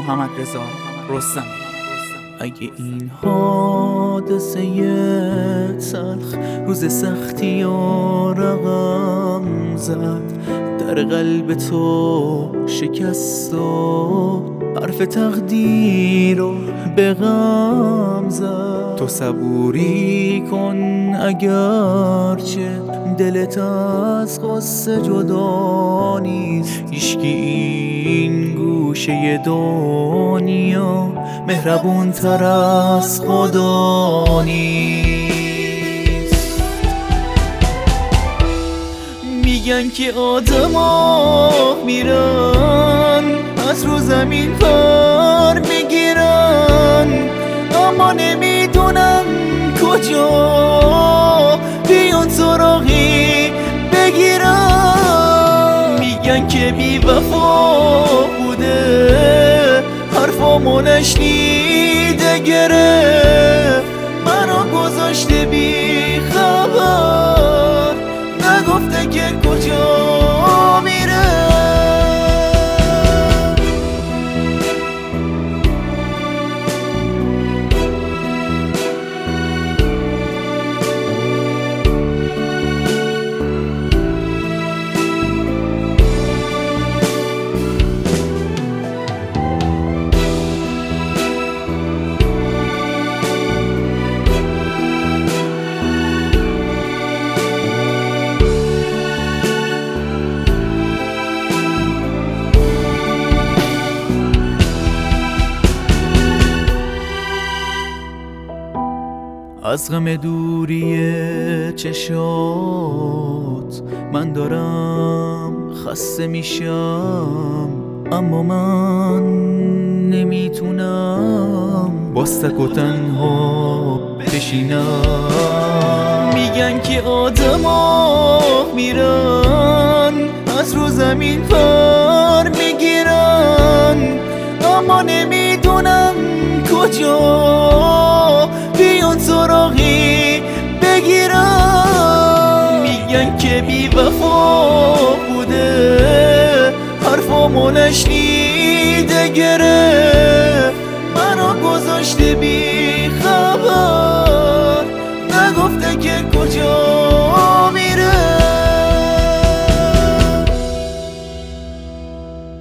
محمدرضا رستمی. اگه این حادثه تلخ روز سختی و رقم زد، در قلب تو شکست و حرف تقدیر رو به غم زد. تو صبوری کن اگرچه دلت از قصه جدا نیست. هیچکی این گوشه دنیا مهربون تر از خدا نیست. میگن که آدما میرن از رو زمین پر میگیرن، اما نمیدونم کجا بیان سراغی بگیرن. میگن که بی وفا بوده حرفامو نشنیده گرفت، منو گذاشته بی خبر، نگفته که کجا میره. از غم دوری چشات من دارم خسته میشم، اما من نمیتونم باستک و تنها بشینم. میگن که آدما میرن از رو زمین پر میگیرن، اما نمیدونم کجا بیان سراغی بگیرن. میگن که بی وفا بوده حرفامو نشنیده گرفت، منو گذاشته بی